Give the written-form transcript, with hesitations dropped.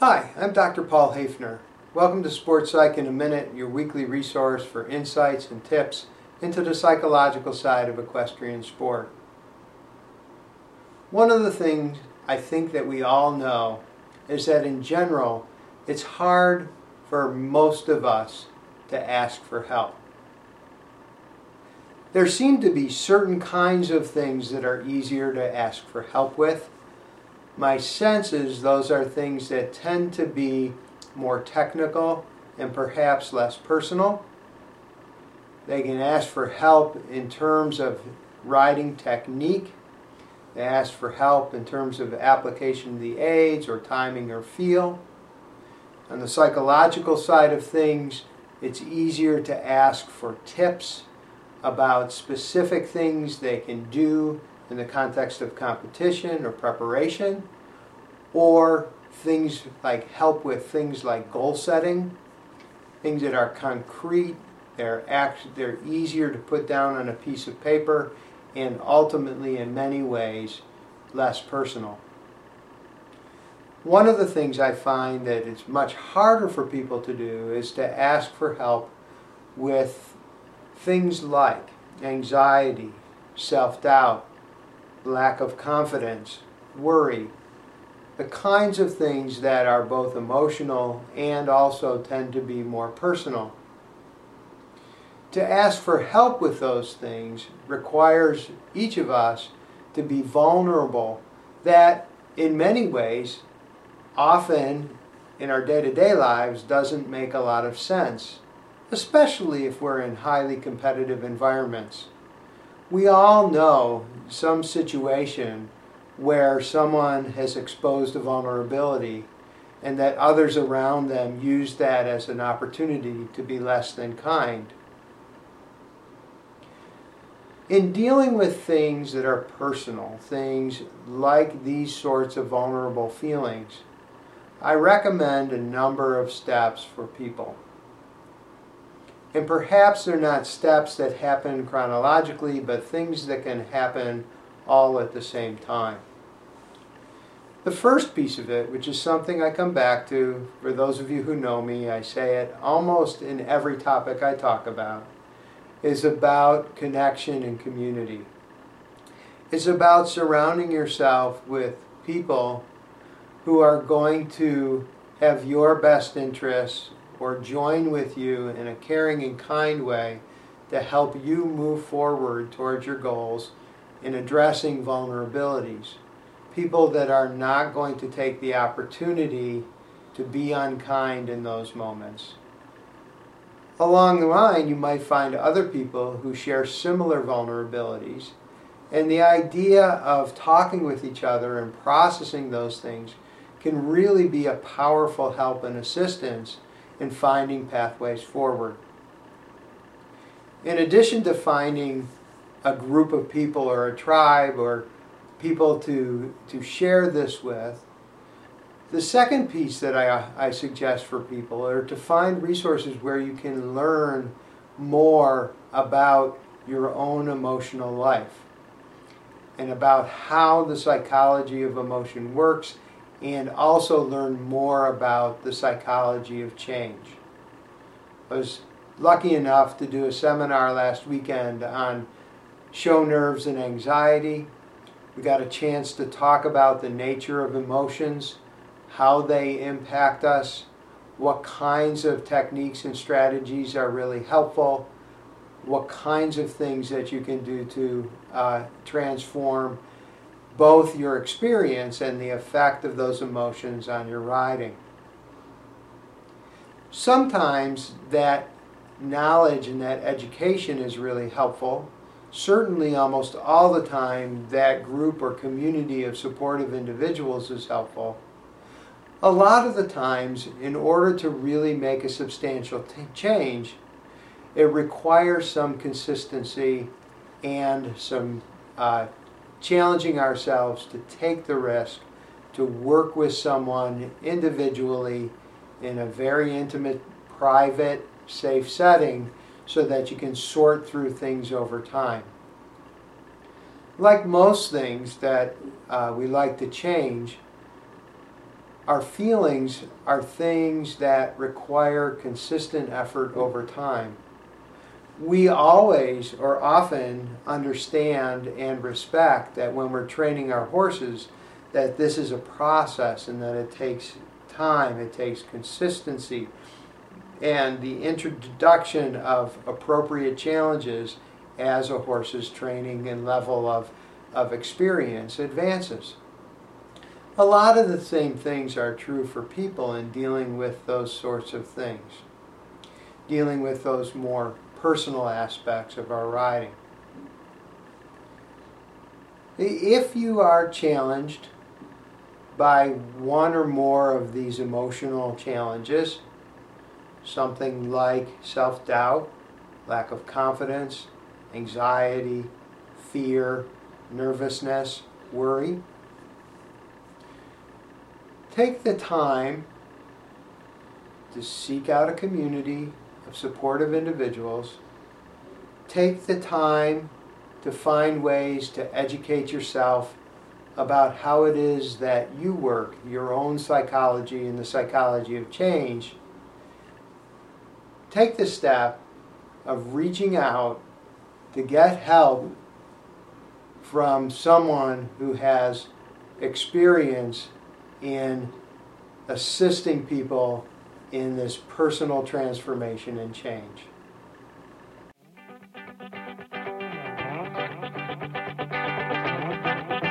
Hi, I'm Dr. Paul Hafner. Welcome to Sports Psych in a Minute, your weekly resource for insights and tips into the psychological side of equestrian sport. One of the things I think that we all know is that in general, it's hard for most of us to ask for help. There seem to be certain kinds of things that are easier to ask for help with. My sense is those are things that tend to be more technical and perhaps less personal. They can ask for help in terms of riding technique. They ask for help in terms of application of the aids or timing or feel. On the psychological side of things, it's easier to ask for tips about specific things they can do in the context of competition or preparation, or things like help with things like goal setting, things that are concrete, they're easier to put down on a piece of paper, and ultimately in many ways less personal. One of the things I find that it's much harder for people to do is to ask for help with things like anxiety, self-doubt, lack of confidence, worry, the kinds of things that are both emotional and also tend to be more personal. To ask for help with those things requires each of us to be vulnerable, that in many ways, often in our day-to-day lives, doesn't make a lot of sense, especially if we're in highly competitive environments. We all know some situation where someone has exposed a vulnerability and that others around them use that as an opportunity to be less than kind. In dealing with things that are personal, things like these sorts of vulnerable feelings, I recommend a number of steps for people. And perhaps they're not steps that happen chronologically, but things that can happen all at the same time. The first piece of it, which is something I come back to, for those of you who know me, I say it almost in every topic I talk about, is about connection and community. It's about surrounding yourself with people who are going to have your best interests or join with you in a caring and kind way to help you move forward towards your goals in addressing vulnerabilities. People that are not going to take the opportunity to be unkind in those moments. Along the line, you might find other people who share similar vulnerabilities, and the idea of talking with each other and processing those things can really be a powerful help and assistance in finding pathways forward. In addition to finding a group of people or a tribe or people to share this with, the second piece that I suggest for people are to find resources where you can learn more about your own emotional life and about how the psychology of emotion works, and also learn more about the psychology of change. I was lucky enough to do a seminar last weekend on show nerves and anxiety. We got a chance to talk about the nature of emotions, how they impact us, what kinds of techniques and strategies are really helpful, what kinds of things that you can do to transform both your experience and the effect of those emotions on your riding. Sometimes that knowledge and that education is really helpful. Certainly almost all the time that group or community of supportive individuals is helpful. A lot of the times, in order to really make a substantial change, it requires some consistency and some challenging ourselves to take the risk to work with someone individually in a very intimate, private, safe setting so that you can sort through things over time. Like most things that we like to change, Our feelings are things that require consistent effort over time. We always or often understand and respect that when we're training our horses, that this is a process and that it takes time, it takes consistency, and the introduction of appropriate challenges as a horse's training and level of experience advances. A lot of the same things are true for people in dealing with those sorts of things, dealing with those more personal aspects of our riding. If you are challenged by one or more of these emotional challenges, something like self-doubt, lack of confidence, anxiety, fear, nervousness, worry, take the time to seek out a community of supportive individuals. Take the time to find ways to educate yourself about how it is that you work, your own psychology and the psychology of change. Take the step of reaching out to get help from someone who has experience in assisting people in this personal transformation and change.